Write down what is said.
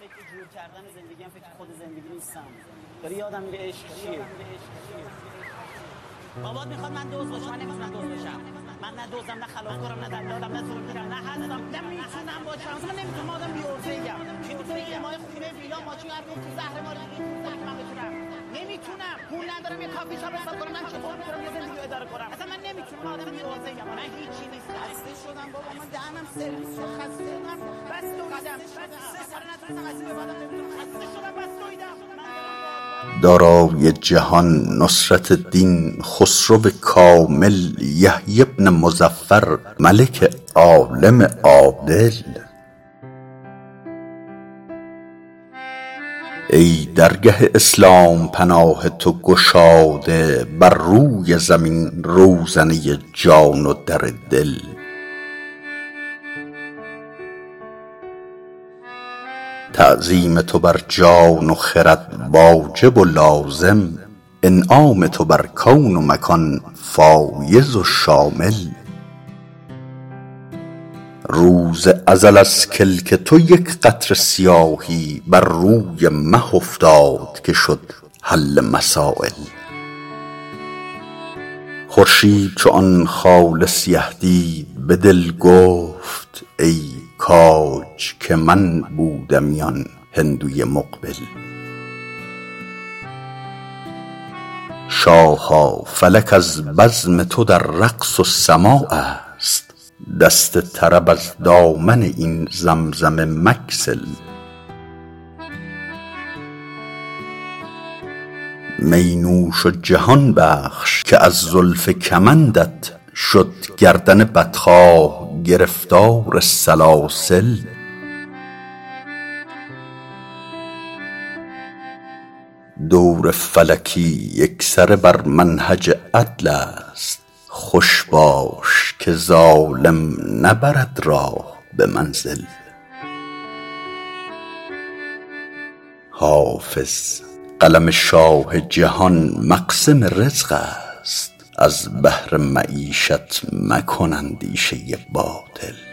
جور کردن زندگی هم فکر خود زندگی نیستم. داری یادم میره عشق چیه. بابات میخواد من دوز باشم، من نمیتونم دوز باشم. من نه دوزم، نه خلافکارم، نه دلالم، نه زورگیرم، نه هستم، نمیتونم باشم. اصلا نمیتونم. آدم بی‌عرضه‌ایم. کی میتونه ایمای خونه ویلا ماشین هر تو زهر ماری من بتونم. نمیتونم. پول ندارم یه کافی شاپ حساب کنم. من چطور میتونم یه زندگی اداره کنم؟ اصلا من نمیتونم. آدم بی‌عرضه‌ایم. من هیچی نیستم. خسته شدم بابا. من دهنم سرویس شد. خسته شدم. بس دو قدم. سه سال نتونستم از این بعدم نمیتونم. خسته شدم. بس دویدم. دارای جهان نصرت دین خسرو کامل یحیی بن مظفر ملک عالم عادل. ای درگه اسلام پناه تو گشاده، بر روی زمین روزنه جان و در دل. تعظیم تو بر جان و خرد واجب و لازم، انعام تو بر کون و مکان فایض و شامل. روز ازل از کلک تو یک قطره سیاهی بر روی مه افتاد که شد حل مسایل. خورشید چو آن خال سیه دید به دل گفت ای کاج که من بودمی آن هندوی مقبل. شاها فلک از بزم تو در رقص و سماع است، دست طرب از دامن این زمزمه مگسل. می نوش و جهان بخش که از زلف کمندت شد گردن بدخواه گرفتار سلاسل. دور فلکی یکسره بر منهج عدل است، خوش باش که ظالم نبرد راه به منزل. حافظ قلم شاه جهان مقسم رزق است، از بهر معیشت مکن اندیشه باطل.